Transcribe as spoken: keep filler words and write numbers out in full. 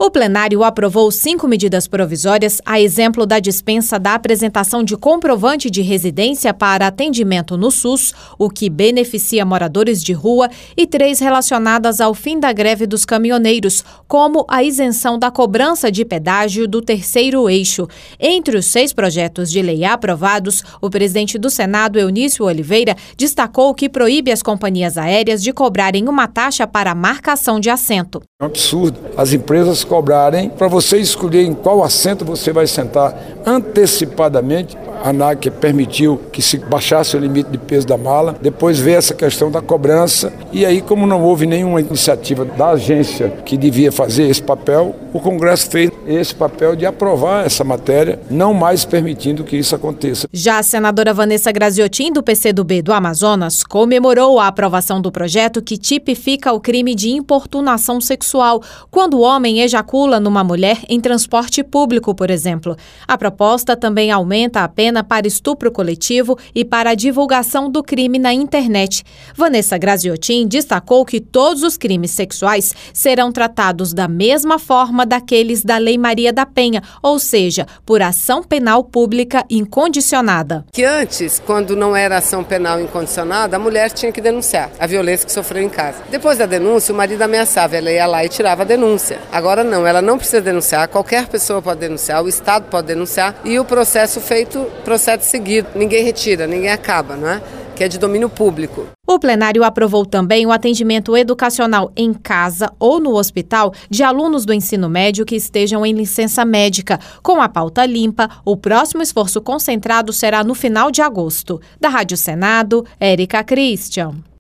O plenário aprovou cinco medidas provisórias, a exemplo da dispensa da apresentação de comprovante de residência para atendimento no SUS, o que beneficia moradores de rua, e três relacionadas ao fim da greve dos caminhoneiros, como a isenção da cobrança de pedágio do terceiro eixo. Entre os seis projetos de lei aprovados, o presidente do Senado, Eunício Oliveira, destacou que proíbe as companhias aéreas de cobrarem uma taxa para a marcação de assento. É um absurdo as empresas cobrarem para você escolher em qual assento você vai sentar antecipadamente. A ANAC permitiu que se baixasse o limite de peso da mala, depois veio essa questão da cobrança, e aí, como não houve nenhuma iniciativa da agência que devia fazer esse papel, o Congresso fez esse papel de aprovar essa matéria, não mais permitindo que isso aconteça. Já a senadora Vanessa Graziotin, do P C do B do Amazonas, comemorou a aprovação do projeto que tipifica o crime de importunação sexual, quando o homem ejacula numa mulher em transporte público, por exemplo. A proposta também aumenta a pena para estupro coletivo e para a divulgação do crime na internet. Vanessa Graziotin destacou que todos os crimes sexuais serão tratados da mesma forma daqueles da Lei Maria da Penha, ou seja, por ação penal pública incondicionada. Que antes, quando não era ação penal incondicionada, a mulher tinha que denunciar a violência que sofreu em casa. Depois da denúncia, o marido ameaçava, ela ia lá e tirava a denúncia. Agora não, ela não precisa denunciar, qualquer pessoa pode denunciar, o Estado pode denunciar e o processo feito procede seguido, ninguém retira, ninguém acaba, não é? Que é de domínio público. O plenário aprovou também o atendimento educacional em casa ou no hospital de alunos do ensino médio que estejam em licença médica. Com a pauta limpa, o próximo esforço concentrado será no final de agosto. Da Rádio Senado, Érica Christian.